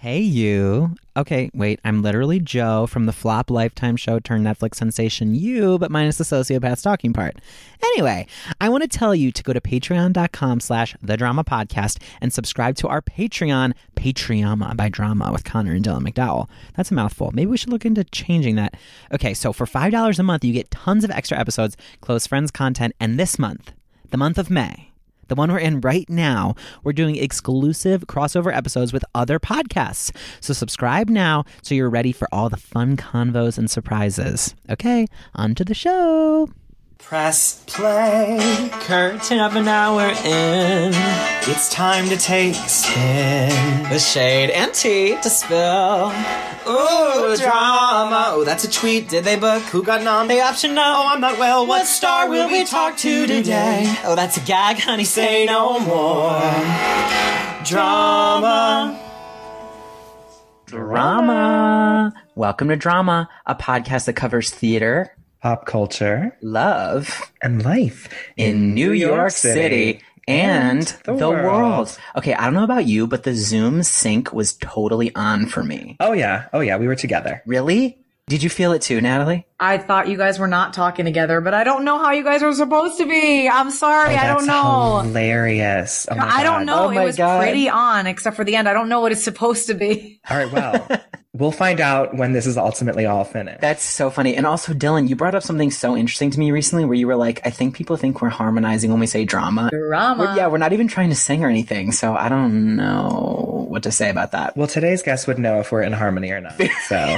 Hey, you. Okay, wait, I'm literally Joe from the flop Lifetime show turned Netflix sensation You, but minus the sociopath stalking part. Anyway, I want to tell you to go to patreon.com/The Drama Podcast and subscribe to our Patreon, Patreama by Drama with Connor and Dylan McDowell. That's a mouthful. Maybe we should look into changing that. Okay, so for $5 a month, you get tons of extra episodes, close friends content, and this month, the month of May, the one we're in right now, we're doing exclusive crossover episodes with other podcasts. So subscribe now so you're ready for all the fun convos and surprises. Okay, on to the show. Press play, curtain up an hour in. It's time to take a spin. The shade and tea to spill. Ooh, drama. Oh, that's a tweet. Did they book? Who got nom? They option no. Oh, I'm not well. What star will we talk to today? Oh, that's a gag, honey. Say no more. Drama. Drama. Welcome to Drama, a podcast that covers theater, pop culture, love, and life in New York City and the world. Okay, I don't know about you, but the Zoom sync was totally on for me. Oh yeah, we were together. Really? Did you feel it too, Natalie? I thought you guys were not talking together, but I don't know how you guys are supposed to be. I'm sorry, I don't know. Hilarious. Oh my God. I don't know. Oh it was pretty on, except for the end. I don't know what it's supposed to be. All right, well, we'll find out when this is ultimately all finished. That's so funny. And also, Dylan, you brought up something so interesting to me recently where you were like, I think people think we're harmonizing when we say drama. Drama. We're not even trying to sing or anything, so I don't know what to say about that. Well, today's guest would know if we're in harmony or not, so...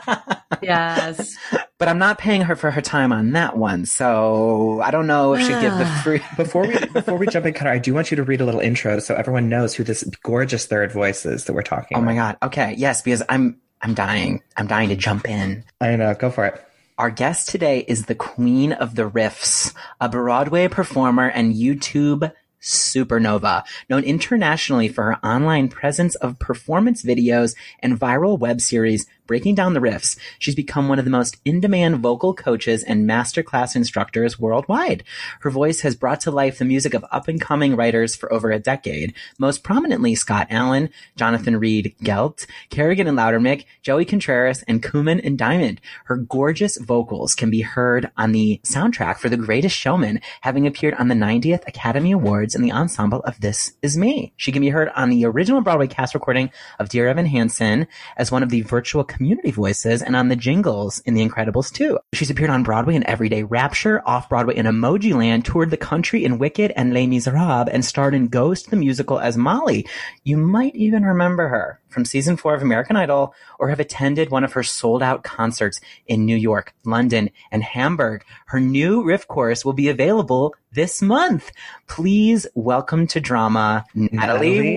Yes. But I'm not paying her for her time on that one, so I don't know if she'd give the free... Before we jump in, Connor, I do want you to read a little intro so everyone knows who this gorgeous third voice is that we're talking about. Oh my God. Okay. Yes, because I'm dying. I'm dying to jump in. I know. Go for it. Our guest today is the Queen of the Riffs, a Broadway performer and YouTube supernova, known internationally for her online presence of performance videos and viral web series breaking down the riffs. She's become one of the most in-demand vocal coaches and masterclass instructors worldwide. Her voice has brought to life the music of up-and-coming writers for over a decade, most prominently Scott Allen, Jonathan Reed Gelt, Kerrigan and Loudermilk, Joey Contreras, and Kuman and Diamond. Her gorgeous vocals can be heard on the soundtrack for The Greatest Showman, having appeared on the 90th Academy Awards in the ensemble of This Is Me. She can be heard on the original Broadway cast recording of Dear Evan Hansen as one of the virtual community voices and on the jingles in The Incredibles 2. She's appeared on Broadway in Everyday Rapture, off-Broadway in Emoji Land, toured the country in Wicked and Les Miserables, and starred in Ghost the Musical as Molly. You might even remember her from season 4 of American Idol or have attended one of her sold-out concerts in New York, London, and Hamburg. Her new riff course will be available this month. Please welcome to Drama, Natalie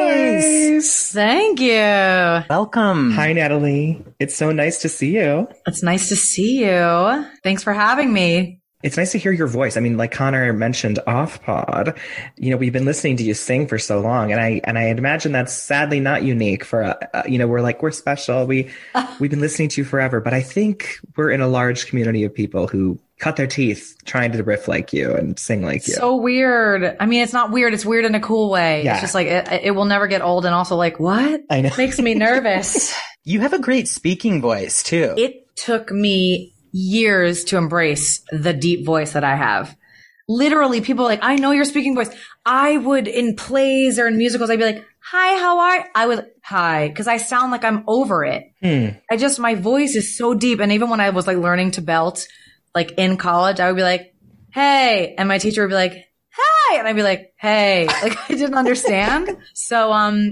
Weiss. Thank you. Welcome. Hi, Natalie. It's so nice to see you. It's nice to see you. Thanks for having me. It's nice to hear your voice. I mean, like Connor mentioned off pod, we've been listening to you sing for so long, and I imagine that's sadly not unique for, we're special. We've been listening to you forever, but I think we're in a large community of people who cut their teeth trying to riff like you and sing like you. So weird. I mean, it's not weird. It's weird in a cool way. Yeah. It's just like, it will never get old. And also like, what? I know. Makes me nervous. You have a great speaking voice too. It took me years to embrace the deep voice that I have. Literally, people are like, I know your speaking voice. I would, in plays or in musicals, I'd be like, hi, how are you? I would, hi, because I sound like I'm over it. My voice is so deep. And even when I was like learning to belt, like in college, I would be like, hey. And my teacher would be like, hi. And I'd be like, hey, like I didn't understand. So,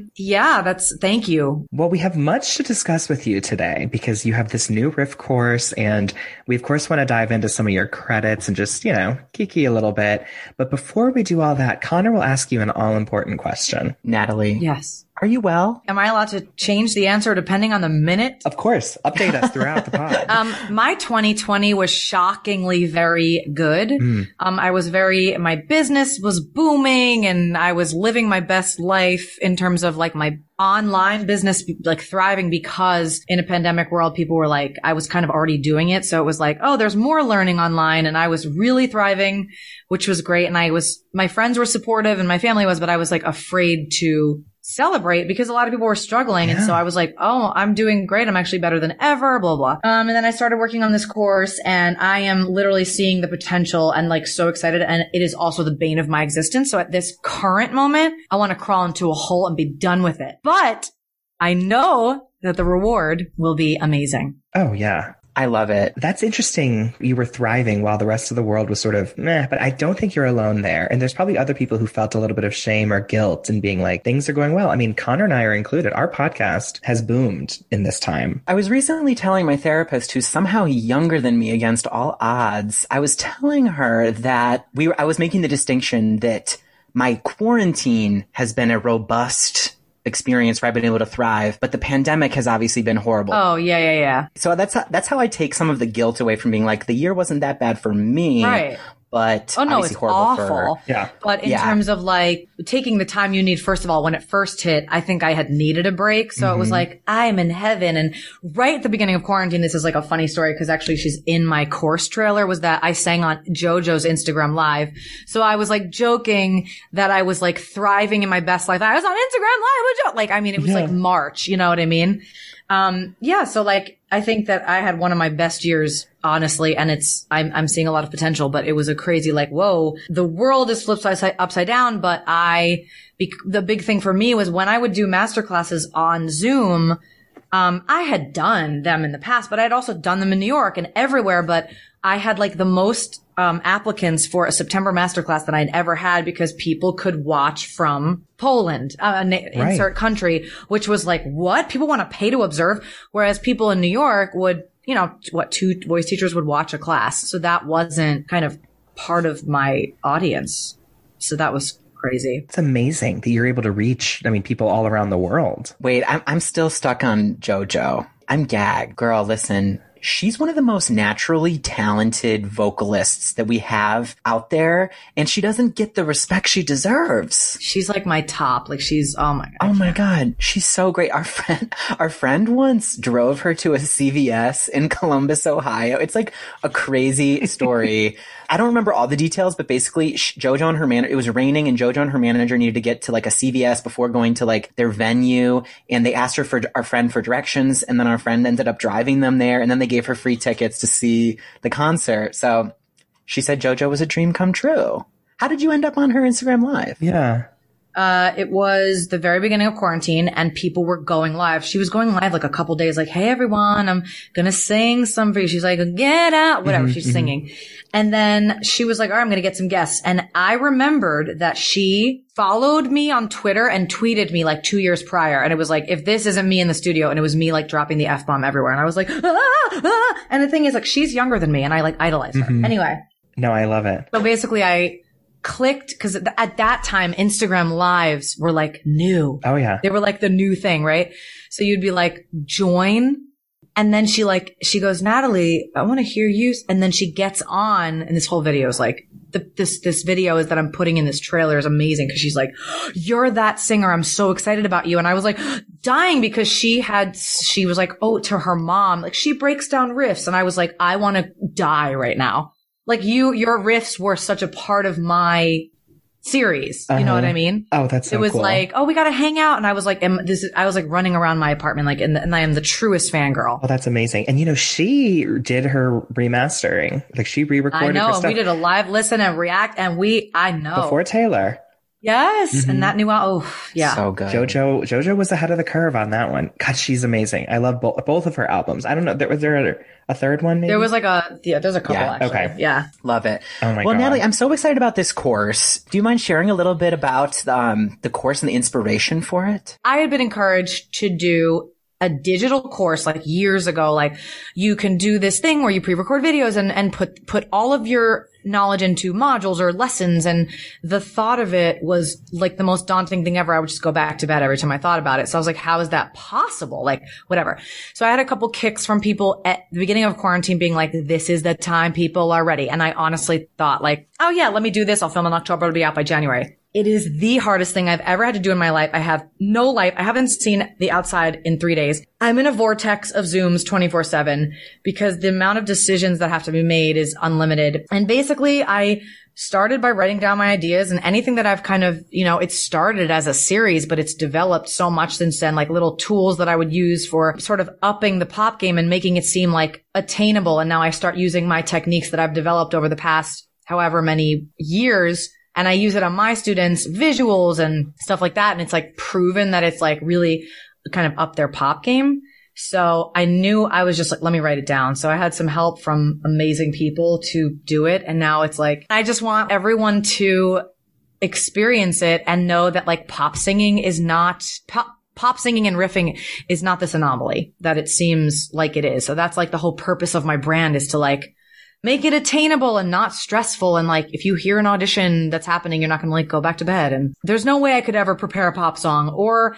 thank you. Well, we have much to discuss with you today because you have this new riff course, and we of course want to dive into some of your credits and just, kiki a little bit. But before we do all that, Connor will ask you an all-important question. Natalie. Yes. Are you well? Am I allowed to change the answer depending on the minute? Of course. Update us throughout the pod. My 2020 was shockingly very good. My business was booming and I was living my best life in terms of like my online business, like thriving because in a pandemic world, people were like, I was kind of already doing it. So it was like, oh, there's more learning online. And I was really thriving, which was great. And my friends were supportive and my family was, but I was like afraid to celebrate because a lot of people were struggling. And so I was like, oh, I'm doing great. I'm actually better than ever, blah, blah. And then I started working on this course and I am literally seeing the potential and like so excited. And it is also the bane of my existence. So at this current moment, I want to crawl into a hole and be done with it. But I know that the reward will be amazing. Oh, yeah. I love it. That's interesting. You were thriving while the rest of the world was sort of meh, but I don't think you're alone there. And there's probably other people who felt a little bit of shame or guilt and being like, things are going well. I mean, Connor and I are included. Our podcast has boomed in this time. I was recently telling my therapist, who's somehow younger than me against all odds, I was telling her that I was making the distinction that my quarantine has been a robust experience where I've been able to thrive, but the pandemic has obviously been horrible. Oh, yeah. So that's how I take some of the guilt away from being like, the year wasn't that bad for me. Right. But oh no, obviously it's horrible awful. for But in terms of like taking the time you need, first of all, when it first hit, I think I had needed a break. So it was like, I'm in heaven. And right at the beginning of quarantine, this is like a funny story because actually she's in my course trailer, was that I sang on JoJo's Instagram Live. So I was like joking that I was like thriving in my best life. I was on Instagram Live with Jo. Like, I mean, it was like March, you know what I mean? So like, I think that I had one of my best years, honestly, and I'm seeing a lot of potential, but it was a crazy, like, whoa, the world is flipped upside down. But the big thing for me was when I would do masterclasses on Zoom, I had done them in the past, but I'd also done them in New York and everywhere. But I had like the most applicants for a September masterclass that I'd ever had because people could watch from Poland, insert country, which was like, what? People want to pay to observe. Whereas people in New York would, you know, two voice teachers would watch a class. So that wasn't kind of part of my audience. So that was crazy. It's amazing that you're able to reach, people all around the world. Wait, I'm still stuck on JoJo. I'm gagged. Girl, listen. She's one of the most naturally talented vocalists that we have out there, and she doesn't get the respect she deserves. She's like my top. Like she's, oh my God. Oh my God. She's so great. Our friend once drove her to a CVS in Columbus, Ohio. It's like a crazy story. I don't remember all the details, but basically JoJo and her it was raining and JoJo and her manager needed to get to like a CVS before going to like their venue. And they asked her our friend for directions. And then our friend ended up driving them there. And then they gave her free tickets to see the concert. So she said JoJo was a dream come true. How did you end up on her Instagram Live? Yeah. It was the very beginning of quarantine and people were going live. She was going live like a couple days, like, hey, everyone, I'm going to sing some for you. She's like, get out, whatever. She's singing. And then she was like, all right, I'm going to get some guests. And I remembered that she followed me on Twitter and tweeted me like 2 years prior. And it was like, if this isn't me in the studio, and it was me like dropping the F-bomb everywhere. And I was like, ah. And the thing is like, she's younger than me and I like idolize her. Anyway. No, I love it. So basically I clicked because at that time Instagram lives were like new. Oh yeah. They were like the new thing, right? So you'd be like, join. And then she goes, Natalie, I want to hear you. And then she gets on and this whole video is like, this video is that I'm putting in this trailer is amazing. Cause she's like, you're that singer. I'm so excited about you. And I was like dying because she was like, oh, to her mom, like she breaks down riffs. And I was like, I want to die right now. Like your riffs were such a part of my series. You know what I mean? Oh, that's so cool. It was cool. like, oh, we got to hang out. And I was like, I was like running around my apartment, like, and I am the truest fangirl. Oh, that's amazing. And she did her remastering. Like she re-recorded I know. her stuff. And we did a live listen and react and I know. Before Taylor. Yes. And that new album. Oh, yeah. So good. JoJo was ahead of the curve on that one. God, she's amazing. I love both of her albums. I don't know. Was there a third one maybe? There was like there's a couple actually. Okay. Yeah. Love it. Oh my God. Well, Natalie, I'm so excited about this course. Do you mind sharing a little bit about the course and the inspiration for it? I had been encouraged to do a digital course like years ago. Like you can do this thing where you pre-record videos and put all of your knowledge into modules or lessons. And the thought of it was like the most daunting thing ever. I would just go back to bed every time I thought about it. So I was like, how is that possible? Like whatever. So I had a couple kicks from people at the beginning of quarantine being like, this is the time people are ready. And I honestly thought like, oh yeah, let me do this. I'll film in October. It'll be out by January. It is the hardest thing I've ever had to do in my life. I have no life. I haven't seen the outside in 3 days. I'm in a vortex of Zooms 24/7 because the amount of decisions that have to be made is unlimited. And basically I started by writing down my ideas, and anything that I've kind of, it started as a series, but it's developed so much since then, like little tools that I would use for sort of upping the pop game and making it seem like attainable. And now I start using my techniques that I've developed over the past however many years, and I use it on my students, visuals and stuff like that. And it's like proven that it's like really kind of up their pop game. So I knew I was just like, let me write it down. So I had some help from amazing people to do it. And now it's like, I just want everyone to experience it and know that like pop singing is not, pop singing and riffing is not this anomaly that it seems like it is. So that's like the whole purpose of my brand, is to like make it attainable and not stressful. And like, if you hear an audition that's happening, you're not going to like go back to bed. And there's no way I could ever prepare a pop song, or,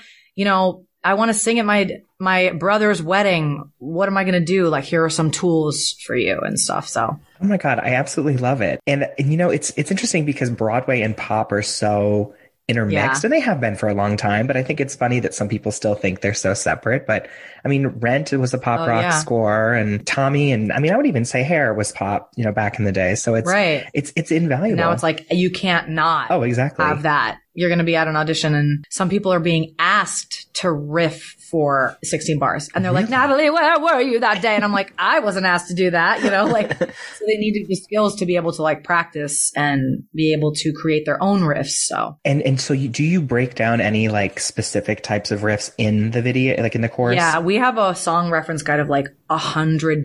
I want to sing at my brother's wedding. What am I going to do? Like, here are some tools for you and stuff. So. Oh my God, I absolutely love it. And it's interesting because Broadway and pop are so intermixed, and they have been for a long time, but I think it's funny that some people still think they're so separate. But I mean, Rent was a pop rock score, and Tommy, and I mean, I would even say Hair was pop, back in the day. So it's right. It's invaluable. Now it's like, you can't not exactly have that. You're going to be at an audition, and some people are being asked to riff for 16 bars. And they're like, Natalie, where were you that day? And I'm like, I wasn't asked to do that, like, so they needed the skills to be able to like practice and be able to create their own riffs. So, and so do you break down any like specific types of riffs in the video, like in the chorus? Yeah, we have a song reference guide of like 100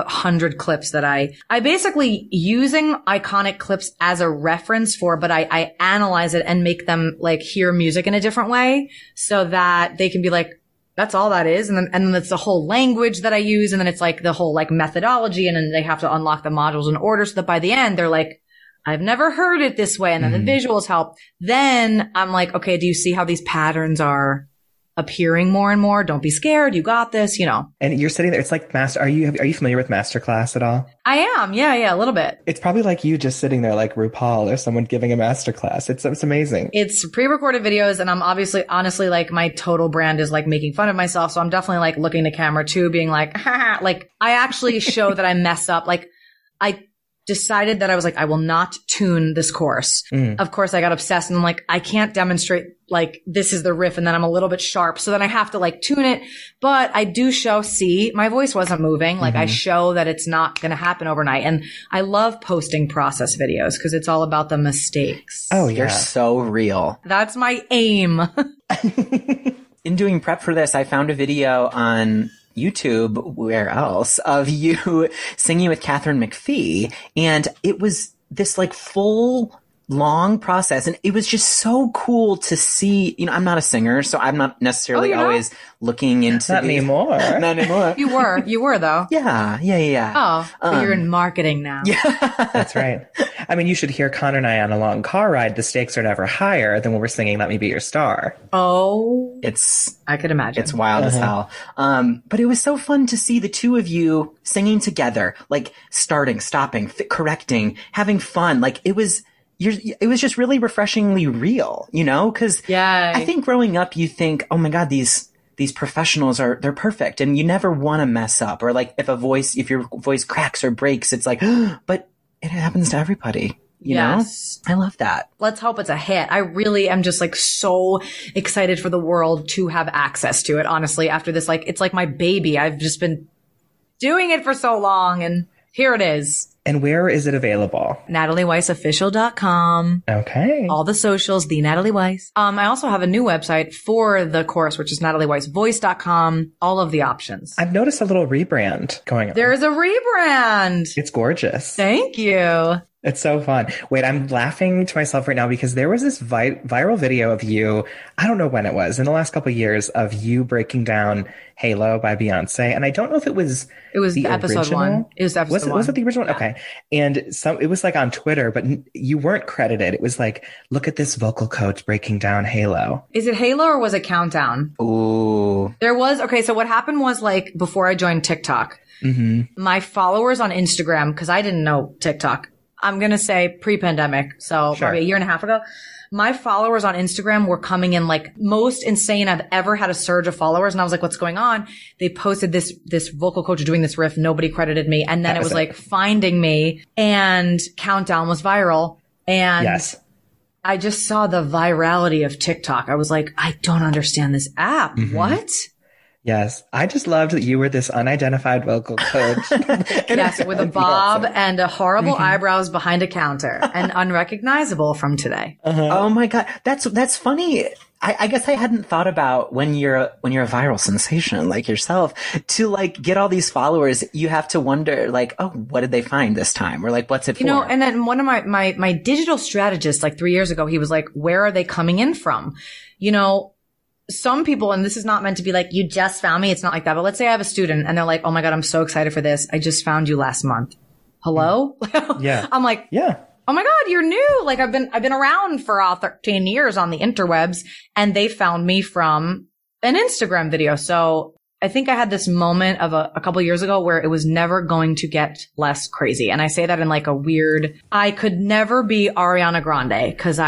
clips that I basically using iconic clips as a reference for, but I analyze it and make them like hear music in a different way so that they can be like, that's all that is. And then it's the whole language that I use. And then it's like the whole like methodology. And then they have to unlock the modules in order so that by the end, they're like, I've never heard it this way. And then the visuals help. Then I'm like, okay, do you see how these patterns are appearing more and more? Don't be scared. You got this, And you're sitting there. It's like are you familiar with Masterclass at all? I am. Yeah, a little bit. It's probably like you just sitting there like RuPaul or someone giving a masterclass. It's amazing. It's pre-recorded videos, and I'm honestly, like my total brand is like making fun of myself. So I'm definitely like looking to camera too, being like, ha, like I actually show that I mess up. Like I decided that I was like, I will not tune this chorus. Of course, I got obsessed, and I'm like, I can't demonstrate like this is the riff, and then I'm a little bit sharp, so then I have to like tune it. But I do show, my voice wasn't moving. Like I show that it's not going to happen overnight. And I love posting process videos because it's all about the mistakes. Oh, yeah. You're so real. That's my aim. In doing prep for this, I found a video on YouTube, where else, of you singing with Katharine McPhee. And it was this like full long process. And it was just so cool to see, I'm not a singer, so I'm not necessarily always looking into Not anymore. Not anymore. You were though. Yeah. Oh, but you're in marketing now. Yeah. That's right. I mean, you should hear Connor and I on a long car ride. The stakes are never higher than when we're singing Let Me Be Your Star. Oh, I could imagine. It's wild as hell. But it was so fun to see the two of you singing together, like starting, stopping, correcting, having fun. Like it was just really refreshingly real, cause I think growing up, you think, oh my God, these professionals they're perfect, and you never want to mess up, or like if your voice cracks or breaks, it's like, but it happens to everybody. You know? I love that. Let's hope it's a hit. I really am just like so excited for the world to have access to it. Honestly, after this, like, it's like my baby. I've just been doing it for so long, and here it is. And where is it available? NatalieWeissOfficial.com. Okay. All the socials, the Natalie Weiss. I also have a new website for the course, which is NatalieWeissVoice.com. All of the options. I've noticed a little rebrand going on. There is a rebrand. It's gorgeous. Thank you. It's so fun. Wait, I'm laughing to myself right now because there was this viral video of you, I don't know when it was, in the last couple of years, of you breaking down Halo by Beyonce. And I don't know if it was the episode original. One. It was episode one. Was it the original one? Yeah. Okay. And it was like on Twitter, but you weren't credited. It was like, look at this vocal coach breaking down Halo. Is it Halo or was it Countdown? Ooh. There was, okay, so what happened was like before I joined TikTok, my followers on Instagram, because I didn't know TikTok, I'm going to say pre-pandemic, so probably a year and a half ago, my followers on Instagram were coming in like most insane I've ever had a surge of followers. And I was like, what's going on? They posted this vocal coach doing this riff. Nobody credited me. And then it was like finding me, and Countdown was viral. And Yes. I just saw the virality of TikTok. I was like, I don't understand this app. What? Yes. I just loved that you were this unidentified vocal coach. Yes, with a bob and a horrible eyebrows behind a counter and unrecognizable from today. Oh my God. That's funny. I guess I hadn't thought about when you're a viral sensation like yourself to like get all these followers, you have to wonder like, oh, what did they find this time? Or like, what's it for? You know, and then one of my digital strategists like 3 years ago, he was like, where are they coming in from? You know, some people, and this is not meant to be like, you just found me. It's not like that. But let's say I have a student and they're like, oh my God, I'm so excited for this. I just found you last month. Hello? Yeah. I'm like, Yeah. oh my God, you're new. Like I've been around for 13 years on the interwebs, and they found me from an Instagram video. So I think I had this moment of a couple years ago where it was never going to get less crazy. And I say that in like a weird, I could never be Ariana Grande because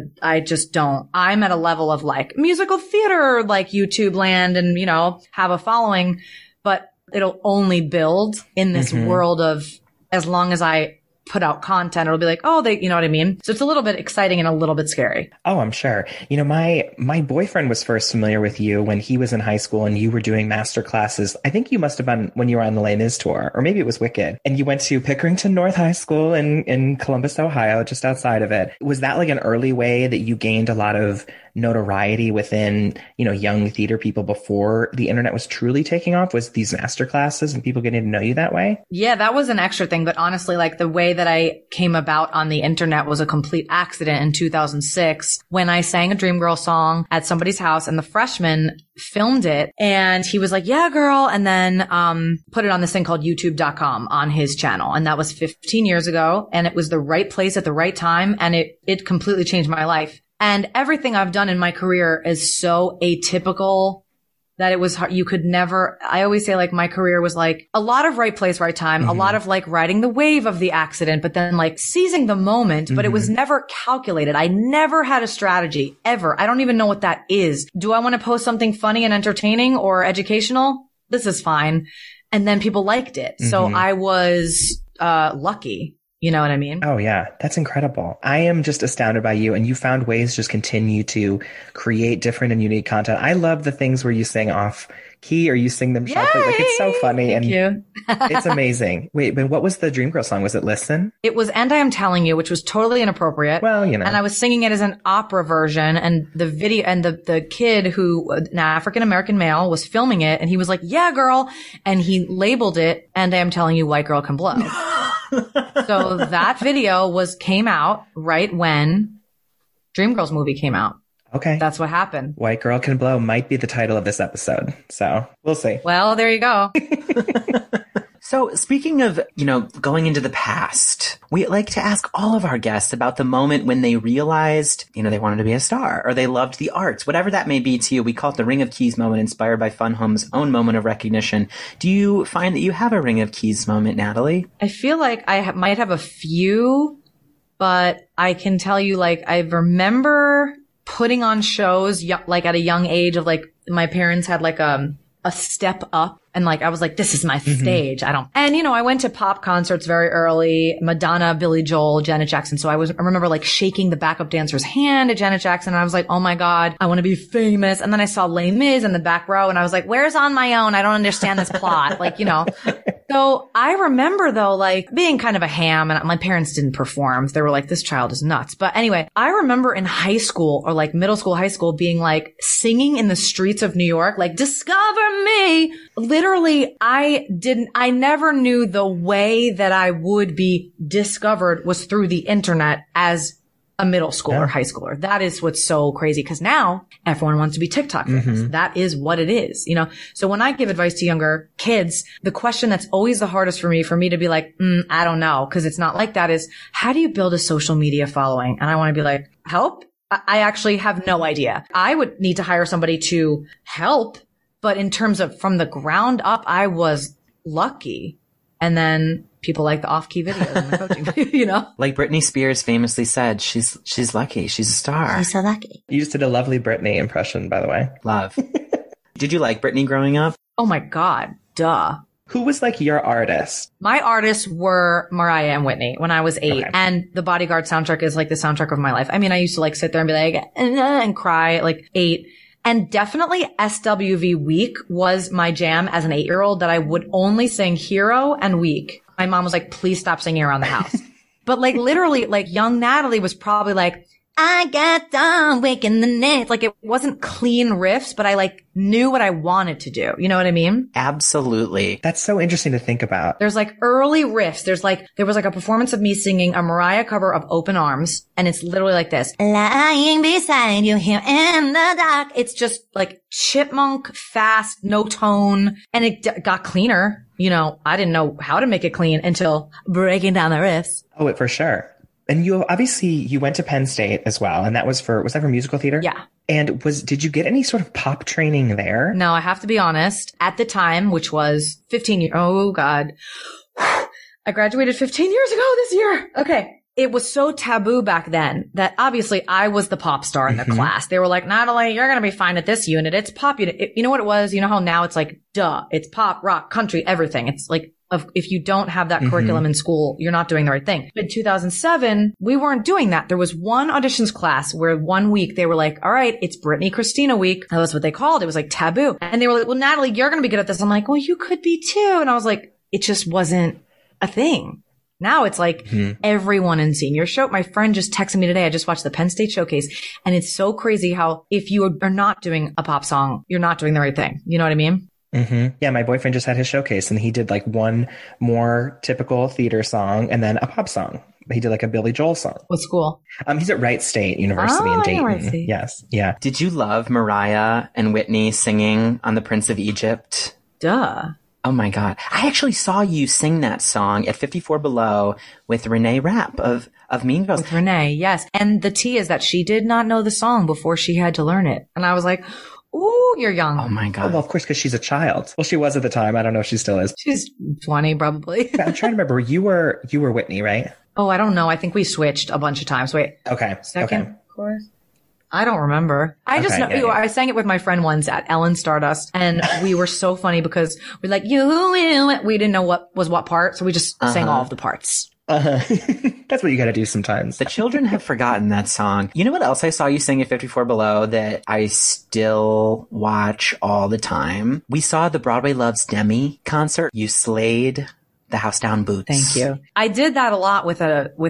I just don't. I'm at a level of like musical theater, like YouTube land and, you know, have a following, but it'll only build in this world of as long as I put out content, it'll be like, oh, you know what I mean? So it's a little bit exciting and a little bit scary. Oh, I'm sure. You know, my boyfriend was first familiar with you when he was in high school and you were doing master classes. I think you must have been when you were on the Les Mis tour, or maybe it was Wicked. And you went to Pickerington North High School in Columbus, Ohio, just outside of it. Was that like an early way that you gained a lot of notoriety within, you know, young theater people before the internet was truly taking off? Was these master classes and people getting to know you that way? Yeah, that was an extra thing. But honestly, like the way that I came about on the internet was a complete accident in 2006 when I sang a Dreamgirl song at somebody's house and the freshman filmed it and he was like, yeah, girl. And then, put it on this thing called youtube.com on his channel. And that was 15 years ago. And it was the right place at the right time. And it completely changed my life. And everything I've done in my career is so atypical that it was hard. You could never, I always say like my career was like a lot of right place, right time, a lot of like riding the wave of the accident, but then like seizing the moment, but it was never calculated. I never had a strategy ever. I don't even know what that is. Do I want to post something funny and entertaining or educational? This is fine. And then people liked it. So I was, lucky. You know what I mean? Oh, yeah. That's incredible. I am just astounded by you. And you found ways to just continue to create different and unique content. I love the things where you sing off key or you sing them sharply. Like, it's so funny. Thank you. It's amazing. Wait, but what was the Dreamgirl song? Was it Listen? It was And I Am Telling You, which was totally inappropriate. Well, you know. And I was singing it as an opera version, and the video and the kid who, an African-American male, was filming it, and he was like, yeah, girl. And he labeled it, And I Am Telling You, White Girl Can Blow. So that video came out right when Dreamgirls movie came out. Okay. That's what happened. White Girl Can Blow might be the title of this episode. So we'll see. Well, there you go. So speaking of, you know, going into the past, we like to ask all of our guests about the moment when they realized, you know, they wanted to be a star or they loved the arts, whatever that may be to you. We call it the Ring of Keys moment, inspired by Fun Home's own moment of recognition. Do you find that you have a Ring of Keys moment, Natalie? I feel like I might have a few, but I can tell you, like, I remember putting on shows, like at a young age of like, my parents had like a step up. And like, I was like, this is my stage. And you know, I went to pop concerts very early, Madonna, Billy Joel, Janet Jackson. So I remember like shaking the backup dancer's hand at Janet Jackson. And I was like, oh my God, I want to be famous. And then I saw Les Mis in the back row and I was like, where's On My Own? I don't understand this plot. Like, you know, so I remember though, like being kind of a ham, and my parents didn't perform. They were like, this child is nuts. But anyway, I remember in high school or like middle school, high school being like singing in the streets of New York, like discover me. Literally, I never knew the way that I would be discovered was through the internet as a middle schooler, high schooler. That is what's so crazy, because now everyone wants to be TikTok famous. That is what it is, you know? So when I give advice to younger kids, the question that's always the hardest for me to be like, I don't know, because it's not like that, is how do you build a social media following? And I want to be like, help? I actually have no idea. I would need to hire somebody to help. But in terms of from the ground up, I was lucky. And then people like the off-key videos and the coaching, you know? Like Britney Spears famously said, she's lucky. She's a star. I'm so lucky. You just did a lovely Britney impression, by the way. Love. Did you like Britney growing up? Oh my God. Duh. Who was like your artist? My artists were Mariah and Whitney when I was 8. Okay. And the Bodyguard soundtrack is like the soundtrack of my life. I mean, I used to like sit there and be like, and cry at like 8. And definitely SWV Weak was my jam as an 8-year-old, that I would only sing Hero and Weak. My mom was like, please stop singing around the house. But like literally, like young Natalie was probably like, I got done waking the night. Like it wasn't clean riffs, but I like knew what I wanted to do. You know what I mean? Absolutely. That's so interesting to think about. There's like early riffs. There was like a performance of me singing a Mariah cover of Open Arms. And it's literally like this. Lying beside you here in the dark. It's just like chipmunk, fast, no tone. And it got cleaner. You know, I didn't know how to make it clean until breaking down the riffs. Oh, for sure. And you went to Penn State as well. And was that for musical theater? Yeah. And did you get any sort of pop training there? No, I have to be honest. At the time, which was 15 years, oh God. I graduated 15 years ago this year. Okay. It was so taboo back then that obviously I was the pop star in the class. They were like, Natalie, you're going to be fine at this unit. It's pop unit. You know what it was? You know how now it's like, duh, it's pop, rock, country, everything. It's like, if you don't have that curriculum in school, you're not doing the right thing. In 2007, we weren't doing that. There was one auditions class where 1 week they were like, all right, it's Britney Christina week. That was what they called it. It was like taboo. And they were like, well, Natalie, you're going to be good at this. I'm like, well, you could be too. And I was like, it just wasn't a thing. Now it's like everyone in senior show. My friend just texted me today. I just watched the Penn State showcase, and it's so crazy how if you are not doing a pop song, you're not doing the right thing. You know what I mean? Mm-hmm. Yeah, my boyfriend just had his showcase, and he did like one more typical theater song and then a pop song. He did like a Billy Joel song. What school? He's at Wright State University in Dayton. Wright State. Yes, yeah. Did you love Mariah and Whitney singing on The Prince of Egypt? Duh. Oh my God. I actually saw you sing that song at 54 Below with Renee Rapp of Mean Girls. With Renee, yes. And the tea is that she did not know the song before she had to learn it. And I was like, ooh, you're young. Oh my Oh, God. well, of course, because she's a child. Well, she was at the time. I don't know if she still is. She's 20 probably. I'm trying to remember. You were Whitney, right? Oh, I don't know. I think we switched a bunch of times. Wait, Okay. second Okay. chorus? I don't remember. I just Okay, know, yeah. I sang it with my friend once at Ellen Stardust, and we were so funny because we're like, you will. We didn't know what was what part, so we just sang all of the parts. That's what you got to do sometimes. The children have forgotten that song. You know what else I saw you sing at 54 Below that I still watch all the time? We saw the Broadway Loves Demi concert. You slayed the House Down Boots. Thank you. I did that a lot with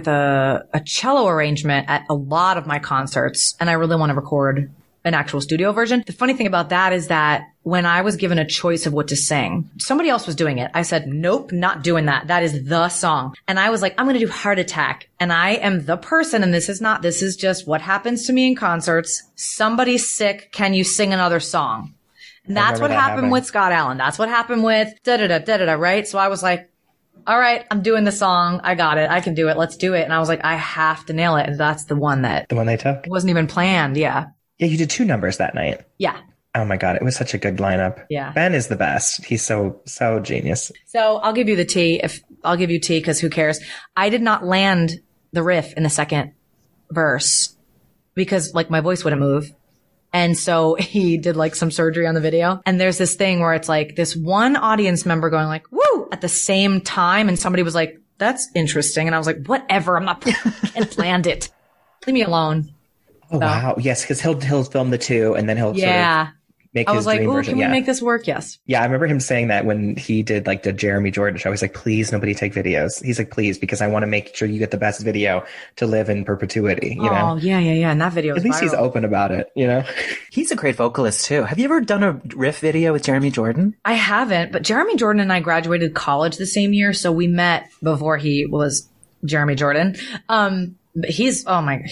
a cello arrangement at a lot of my concerts, and I really want to record an actual studio version. The funny thing about that is that when I was given a choice of what to sing, somebody else was doing it. I said, nope, not doing that. That is the song. And I was like, I'm going to do Heart Attack. And I am the person, and this is just what happens to me in concerts. Somebody's sick. Can you sing another song? And that's what happened with Scott Allen. That's what happened with da-da-da, right? So I was like, all right, I'm doing the song. I got it. I can do it. Let's do it. And I was like, I have to nail it. And that's the one that The one they took? wasn't even planned. Yeah. Yeah, you did 2 numbers that night. Yeah. Oh my God, it was such a good lineup. Yeah. Ben is the best. He's so genius. So I'll give you the tea. I'll give you tea because who cares? I did not land the riff in the second verse because like my voice wouldn't move. And so he did like some surgery on the video. And there's this thing where it's like this one audience member going like, woo, at the same time. And somebody was like, that's interesting. And I was like, whatever. I can't land it. Leave me alone. Oh, wow. Yes, because he'll film the 2 and then he'll sort of make I his was like, dream ooh, version. can we make this work? Yes. Yeah, I remember him saying that when he did like the Jeremy Jordan show. He's like, please, nobody take videos. He's like, please, because I want to make sure you get the best video to live in perpetuity, you know? Oh, yeah. And that video At is least he's viral. open about it, you know? He's a great vocalist too. Have you ever done a riff video with Jeremy Jordan? I haven't, but Jeremy Jordan and I graduated college the same year. So we met before he was Jeremy Jordan. But his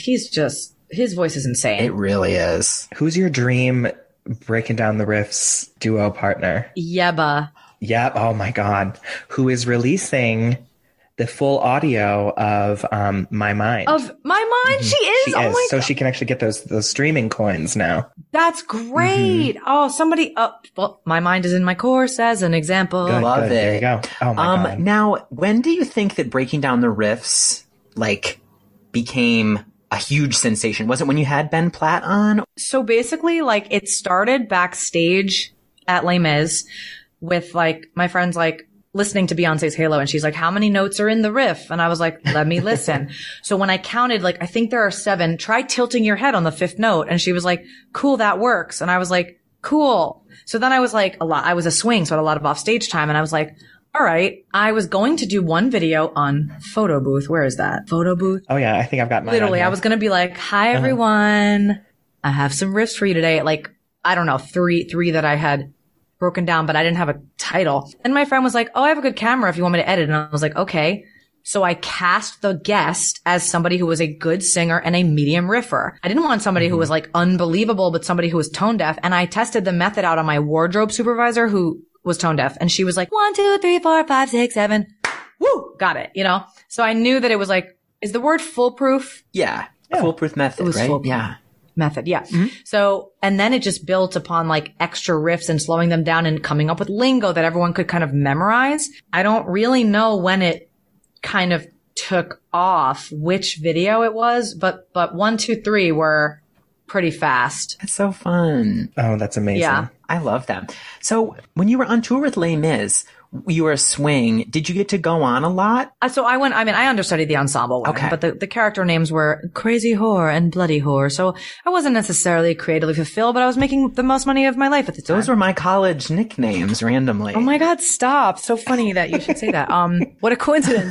voice is insane. It really is. Who's your dream breaking down the riffs duo partner? Yeba. Yep. Oh my God. Who is releasing the full audio of My Mind. Of My Mind? She is? She Oh is. my So God. she can actually get those streaming coins now. That's great. Oh, somebody, well, My Mind is in my course as an example. Good, Love good. There it. you go. Oh my God. Now, when do you think that breaking down the riffs, like, became a huge sensation? Was it when you had Ben Platt on? So basically, like, it started backstage at Les Mis with, like, my friends, like, listening to Beyonce's Halo, and she's like, how many notes are in the riff? And I was like, let me listen. So when I counted, like, I think there are 7, try tilting your head on the 5th note. And she was like, cool, that works. And I was like, cool. So then I was like, I was a swing, so I had a lot of offstage time. And I was like, all right, I was going to do one video on Photo Booth. Where is that? Photo Booth? Oh yeah, I think I've got mine. Literally, I was going to be like, hi everyone. I have some riffs for you today. Like, I don't know, three that I had broken down, but I didn't have a title. And my friend was like, oh, I have a good camera if you want me to edit. And I was like, okay. So I cast the guest as somebody who was a good singer and a medium riffer. I didn't want somebody who was like unbelievable, but somebody who was tone deaf. And I tested the method out on my wardrobe supervisor who was tone deaf. And she was like, 1, 2, 3, 4, 5, 6, 7. Woo! Got it. You know? So I knew that it was like, is the word foolproof? Yeah. Foolproof method, right? Foolproof. Yeah. Method. Yeah. So, and then it just built upon like extra riffs and slowing them down and coming up with lingo that everyone could kind of memorize. I don't really know when it kind of took off, which video it was, but 1, 2, 3 were pretty fast. That's so fun. Oh, that's amazing. Yeah. I love that. So when you were on tour with Les Mis, you were a swing. Did you get to go on a lot? So I understudied the ensemble women, Okay. but the character names were Crazy Whore and Bloody Whore. So I wasn't necessarily creatively fulfilled, but I was making the most money of my life at the time. Those were my college nicknames randomly. Oh my God, stop. So funny that you should say that. What a coincidence.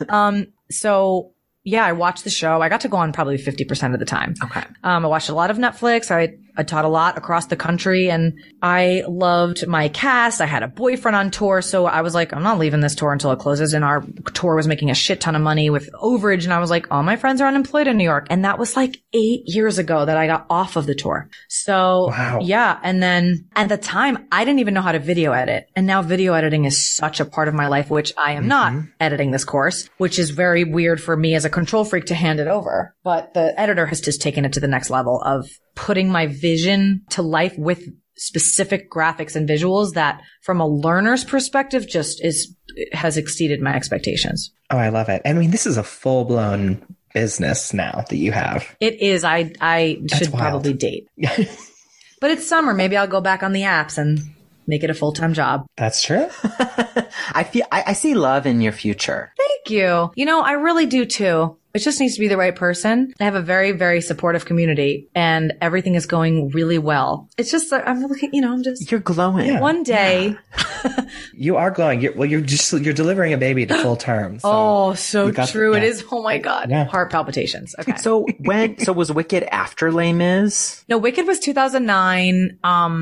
So yeah, I watched the show. I got to go on probably 50% of the time. Okay. I watched a lot of Netflix. I taught a lot across the country, and I loved my cast. I had a boyfriend on tour, so I was like, I'm not leaving this tour until it closes. And our tour was making a shit ton of money with overage. And I was like, all my friends are unemployed in New York. And that was like 8 years ago that I got off of the tour. So Wow. yeah. And then at the time, I didn't even know how to video edit. And now video editing is such a part of my life, which I am not editing this course, which is very weird for me as a control freak to hand it over. But the editor has just taken it to the next level of putting my vision to life with specific graphics and visuals that from a learner's perspective has exceeded my expectations. Oh, I love it. I mean, this is a full-blown business now that you have. It is. I should wild. probably date. But it's summer. Maybe I'll go back on the apps and make it a full-time job. That's true. I see love in your future. Thank you. You know, I really do too. It just needs to be the right person. I have a very, very supportive community and everything is going really well. It's just, I'm looking, I'm just You're glowing. Yeah. one day. You are glowing. You're delivering a baby to full term. So Oh, so you got- true. yeah. It is. Oh my God. Yeah. Heart palpitations. Okay. So was Wicked after Les Mis? No, Wicked was 2009.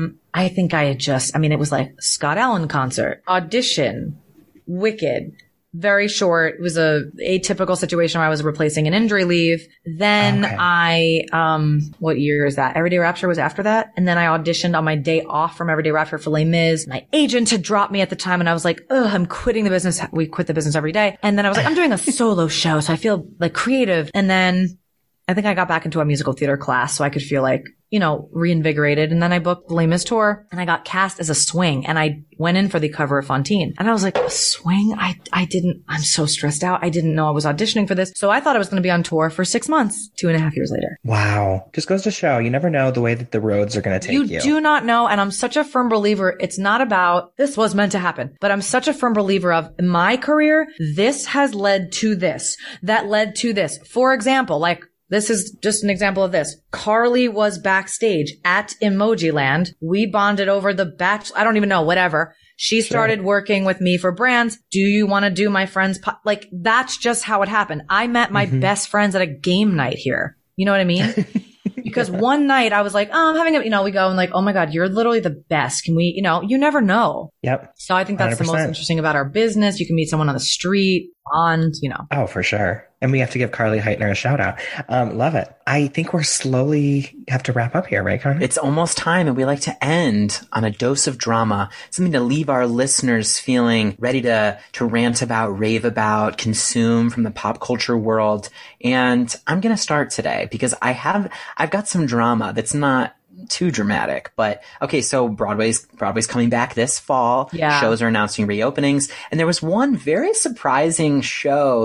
I think it was like Scott Allen concert, audition, Wicked. Very short. It was a atypical situation where I was replacing an injury leave. Then Okay. what year is that? Everyday Rapture was after that. And then I auditioned on my day off from Everyday Rapture for Les Mis. My agent had dropped me at the time and I was like, ugh, I'm quitting the business. We quit the business every day. And then I was like, I'm doing a solo show. So I feel like creative. And then I think I got back into a musical theater class so I could feel like, reinvigorated. And then I booked the Les Mis tour and I got cast as a swing and I went in for the cover of Fontaine. And I was like, a swing? I'm so stressed out. I didn't know I was auditioning for this. So I thought I was going to be on tour for 6 months, 2.5 years later. Wow. Just goes to show you never know the way that the roads are going to take you. You do not know. And I'm such a firm believer. It's not about this was meant to happen, but I'm such a firm believer of my career. This has led to this, that led to this. For example, like, this is just an example of this. Carly was backstage at Emoji Land. We bonded over the I don't even know, whatever. She started working with me for brands. Do you want to do my friend's like, that's just how it happened. I met my best friends at a game night here. You know what I mean? Because one night I was like, oh, I'm having we go and like, oh my God, you're literally the best. Can we, you never know. Yep. So I think that's the most 100%. interesting about our business. You can meet someone on the street, bond, Oh, for sure. And we have to give Carly Heitner a shout out. Love it. I think we're slowly have to wrap up here, right, Connor? It's almost time, and we like to end on a dose of drama, something to leave our listeners feeling ready to rant about, rave about, consume from the pop culture world. And I'm going to start today because I've got some drama that's not too dramatic, but okay. So Broadway's coming back this fall. Yeah. Shows are announcing reopenings. And there was one very surprising show that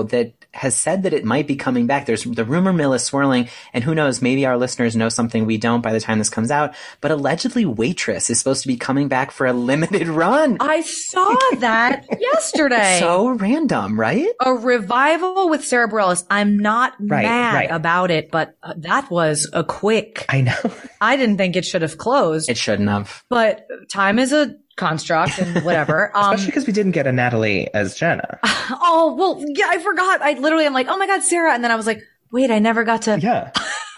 has said that it might be coming back. There's the rumor mill is swirling, and who knows, maybe our listeners know something we don't by the time this comes out, but allegedly Waitress is supposed to be coming back for a limited run. I saw that yesterday. So random, right? A revival with Sarah Bareilles. I'm not mad about it, but that was a quick. I know. I didn't think it should have closed. It shouldn't have. But time is a construct and whatever. Especially because we didn't get a Natalie as Jenna. Oh, well, yeah, I forgot. I'm like, oh my God, Sarah. And then I was like, wait, I never got to. Yeah.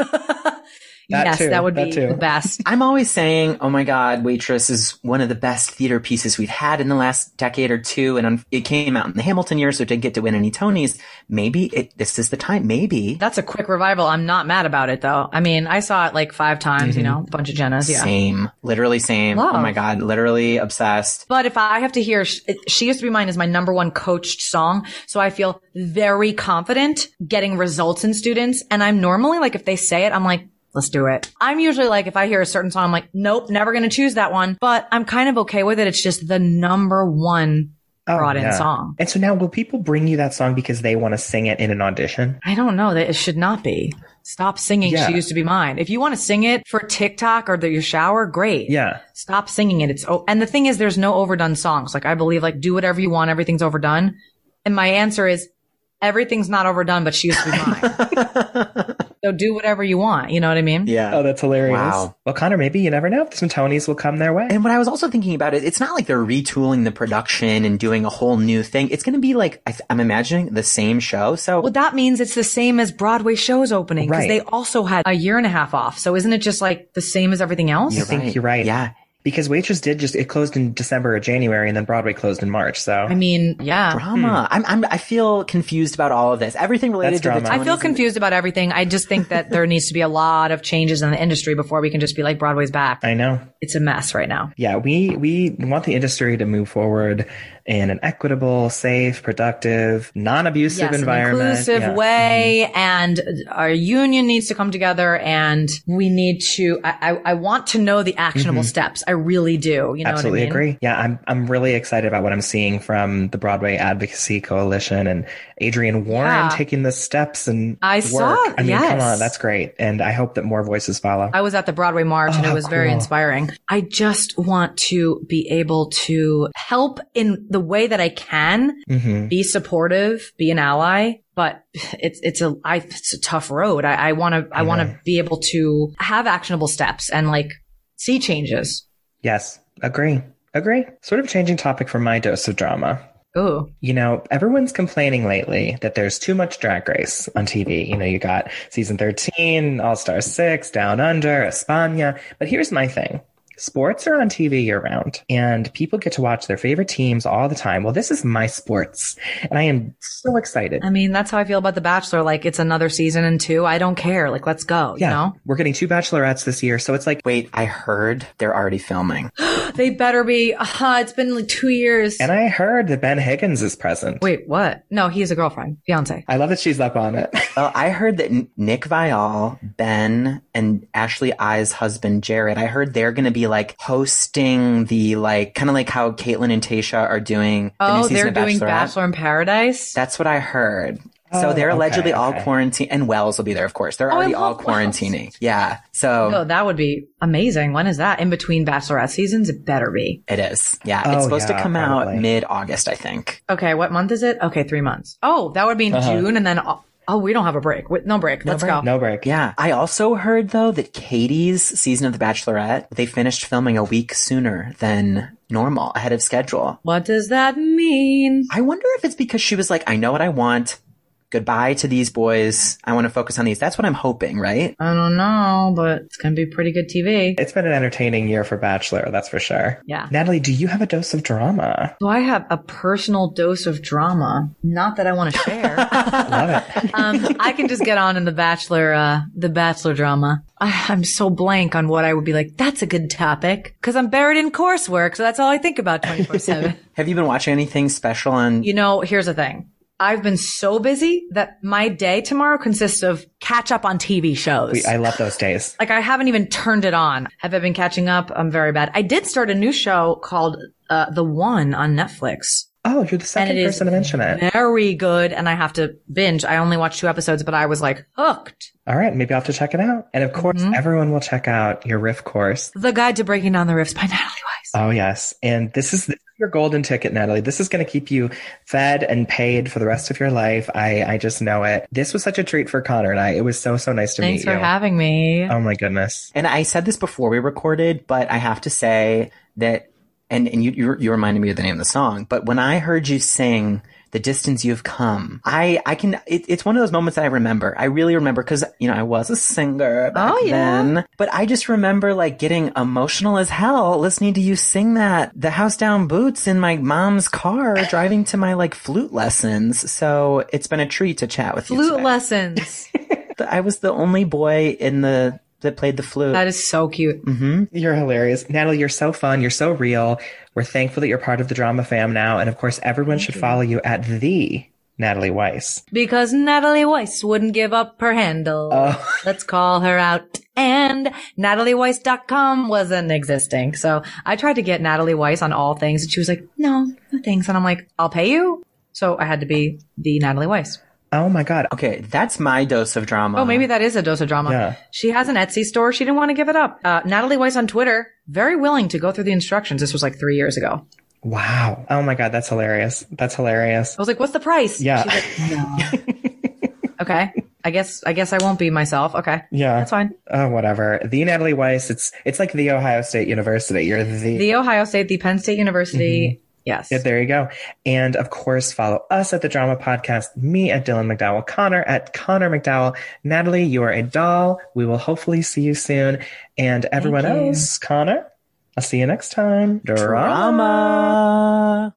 Yes, too, that would be the best. I'm always saying, oh my God, Waitress is one of the best theater pieces we've had in the last decade or two. And it came out in the Hamilton years, so it didn't get to win any Tonys. Maybe this is the time. Maybe. That's a quick revival. I'm not mad about it though. I mean, I saw it like 5 times, you know, a bunch of Jennas. Yeah. Same. Literally same. Love. Oh my God. Literally obsessed. But if I have to hear She Used to Be Mine is my number one coached song. So I feel very confident getting results in students. And I'm normally like, if they say it, I'm like, let's do it. I'm usually like, if I hear a certain song, I'm like, nope, never going to choose that one. But I'm kind of okay with it. It's just the number one brought in song. And so now will people bring you that song because they want to sing it in an audition? I don't know. That it should not be. Stop singing She Used to Be Mine. If you want to sing it for TikTok or your shower, great. Yeah. Stop singing it. And the thing is, there's no overdone songs. Like I believe like do whatever you want. Everything's overdone. And my answer is everything's not overdone, but She Used to Be Mine. So do whatever you want. You know what I mean? Yeah. Oh, that's hilarious. Wow. Well, Connor, maybe you never know. Some Tonys will come their way. And what I was also thinking about it's not like they're retooling the production and doing a whole new thing. It's going to be like, I'm imagining the same show. So well, that means it's the same as Broadway shows opening because they also had a year and a half off. So isn't it just like the same as everything else? I think you're right. Yeah. Because Waitress it closed in December or January, and then Broadway closed in March. So I mean, yeah, drama. I feel confused about all of this. Everything related to the Tonys. I feel confused about everything. I just think that there needs to be a lot of changes in the industry before we can just be like Broadway's back. I know it's a mess right now. Yeah, we want the industry to move forward in an equitable, safe, productive, non-abusive environment, an inclusive way, and our union needs to come together, and we need to. I want to know the actionable steps. I really do. You know Absolutely what I mean? Agree. Yeah, I'm really excited about what I'm seeing from the Broadway Advocacy Coalition and Adrienne Warren taking the steps and saw. I mean, come on, that's great, and I hope that more voices follow. I was at the Broadway March, and it was very inspiring. I just want to be able to help in the way that I can, be supportive, be an ally. But it's a tough road. I want to be able to have actionable steps and like see changes. Yes. Agree. Sort of changing topic from my dose of drama. Ooh. You know, everyone's complaining lately that there's too much Drag Race on TV. You know, you got season 13, All-Star 6, Down Under, España. But here's my thing. Sports are on TV year round, and people get to watch their favorite teams all the time. Well, this is my sports, and I am so excited. I mean, that's how I feel about The Bachelor. Like, it's another season and 2. I don't care. Like, let's go. Yeah. You know? We're getting 2 Bachelorettes this year, so it's like... Wait, I heard they're already filming. They better be. It's been like 2 years. And I heard that Ben Higgins is present. Wait, what? No, he has a girlfriend. Fiance. I love that she's up on it. Well, I heard that Nick Viall, Ben, and Ashley I's husband, Jared, I heard they're going to be like hosting the like, kind of like how Caitlyn and Tayshia are doing the new season they're of doing Bachelorette. Bachelor in Paradise? That's what I heard. So they're allegedly all quarantined, and Wells will be there, of course. They're already all quarantining. Wells. Yeah. So. No, that would be amazing. When is that? In between Bachelorette seasons? It better be. It is. Yeah. It's supposed to come out mid-August, I think. Okay. What month is it? Okay. 3 months. Oh, that would be in June, and then, we don't have a break. No break. Let's go. No break. Yeah. I also heard, though, that Katie's season of The Bachelorette, they finished filming a week sooner than normal, ahead of schedule. What does that mean? I wonder if it's because she was like, I know what I want. Goodbye to these boys. I want to focus on these. That's what I'm hoping, right? I don't know, but it's going to be pretty good TV. It's been an entertaining year for Bachelor, that's for sure. Yeah. Natalie, do you have a dose of drama? So I have a personal dose of drama. Not that I want to share. Love it. I can just get on in the Bachelor drama. I'm so blank on what I would be like, that's a good topic. Because I'm buried in coursework, so that's all I think about 24/7. Have you been watching anything special on... You know, here's the thing. I've been so busy that my day tomorrow consists of catch up on TV shows. I love those days. Like, I haven't even turned it on. Have I been catching up? I'm very bad. I did start a new show called The One on Netflix. Oh, you're the second it is person to mention it. very good, and I have to binge. I only watched 2 episodes, but I was like hooked. All right, maybe I'll have to check it out. And of course, everyone will check out your riff course. The Guide to Breaking Down the Riffs by Natalie Weiss. Oh, yes. And this is your golden ticket, Natalie. This is going to keep you fed and paid for the rest of your life. I just know it. This was such a treat for Connor and I. It was so nice to meet you. Thanks for having me. Oh, my goodness. And I said this before we recorded, but I have to say that, and you reminded me of the name of the song, but when I heard you sing The Distance You've Come, it's one of those moments that I remember. I really remember because, I was a singer back then, but I just remember like getting emotional as hell listening to you sing that, The House Down Boots, in my mom's car driving to my like flute lessons. So it's been a treat to chat with you today. Flute lessons. I was the only boy that played the flute. That is so cute. Mm-hmm. You're hilarious. Natalie, you're so fun. You're so real. We're thankful that you're part of the Drama Fam now. And of course, everyone should follow you at the Natalie Weiss. Because Natalie Weiss wouldn't give up her handle. Oh. Let's call her out. And NatalieWeiss.com wasn't existing. So I tried to get Natalie Weiss on all things. And she was like, no thanks. And I'm like, I'll pay you. So I had to be the Natalie Weiss. Oh my God. Okay, that's my dose of drama. Oh, maybe that is a dose of drama. Yeah. She has an Etsy store. She didn't want to give it up. Natalie Weiss on Twitter, very willing to go through the instructions. This was like 3 years ago. Wow. Oh my God. That's hilarious. That's hilarious. I was like, what's the price? Yeah. She's like, no. Okay. I guess I won't be myself. Okay. Yeah. That's fine. Oh, whatever. The Natalie Weiss. It's like the Ohio State University. You're the Ohio State, the Penn State University. Mm-hmm. Yes. Yeah, there you go. And of course, follow us at The Drama Podcast, me at Dylan McDowell, Connor at Connor McDowell. Natalie, you are a doll. We will hopefully see you soon. And everyone else, Connor, I'll see you next time. Drama.